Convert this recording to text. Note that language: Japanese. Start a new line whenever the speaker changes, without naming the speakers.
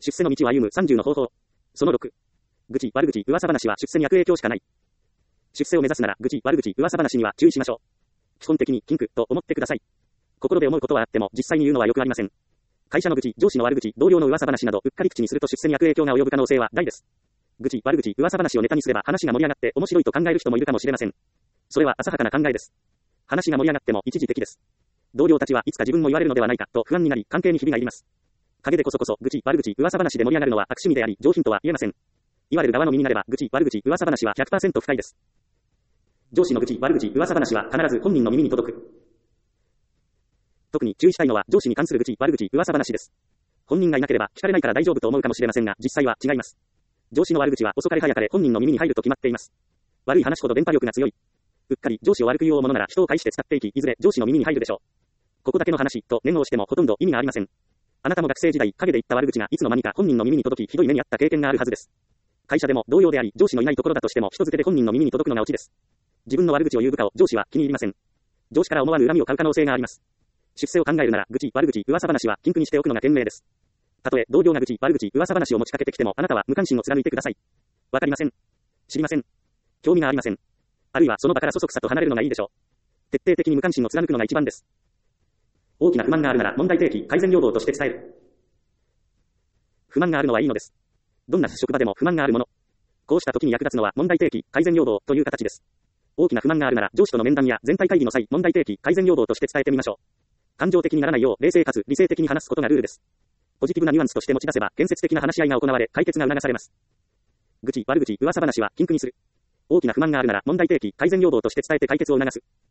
出世の道を歩む30の方法。その6。愚痴、悪口、噂話は出世に悪影響しかない。出世を目指すなら愚痴、悪口、噂話には注意しましょう。基本的に禁句と思ってください。心で思うことはあっても実際に言うのはよくありません。会社の愚痴、上司の悪口、同僚の噂話などうっかり口にすると出世に悪影響が及ぶ可能性は大です。愚痴、悪口、噂話をネタにすれば話が盛り上がって面白いと考える人もいるかもしれません。それは浅はかな考えです。話が盛り上がっても一時的です。同僚たちはいつか自分も言われるのではないかと不安になり関係にひびが入ります。陰でこそこそ愚痴、悪口、噂話で盛り上がるのは悪趣味であり上品とは言えません。言われる側の身になれば愚痴、悪口、噂話は 100% 不快です。上司の愚痴、悪口、噂話は必ず本人の耳に届く。特に注意したいのは上司に関する愚痴、悪口、噂話です。本人がいなければ聞かれないから大丈夫と思うかもしれませんが実際は違います。上司の悪口は遅かれ早かれ本人の耳に入ると決まっています。悪い話ほど電波力が強い。うっかり上司を悪く言おうものなら人を介して伝っていき、いずれ上司の耳に入るでしょう。ここだけの話と念を押してもほとんど意味がありません。あなたも学生時代陰で言った悪口がいつの間にか本人の耳に届きひどい目にあった経験があるはずです。会社でも同様であり上司のいないところだとしても人づてで本人の耳に届くのがオチです。自分の悪口を言う部下を上司は気に入りません。上司から思わぬ恨みを買う可能性があります。出世を考えるなら愚痴、悪口、噂話は禁句にしておくのが賢明です。たとえ同僚が愚痴、悪口、噂話を持ちかけてきてもあなたは無関心を貫いてください。わかりません。知りません。興味がありません。あるいはその場からそそくさと離れるのがいいでしょう。徹底的に無関心を貫くのが一番です。大きな不満があるなら問題提起、改善要望として伝える。不満があるのはいいのです。どんな職場でも不満があるもの。こうした時に役立つのは問題提起、改善要望という形です。大きな不満があるなら上司との面談や全体会議の際、問題提起、改善要望として伝えてみましょう。感情的にならないよう冷静かつ理性的に話すことがルールです。ポジティブなニュアンスとして持ち出せば建設的な話し合いが行われ解決が促されます。愚痴、悪口、噂話は禁句にする。大きな不満があるなら問題提起、改善要望として伝えて解決を促す。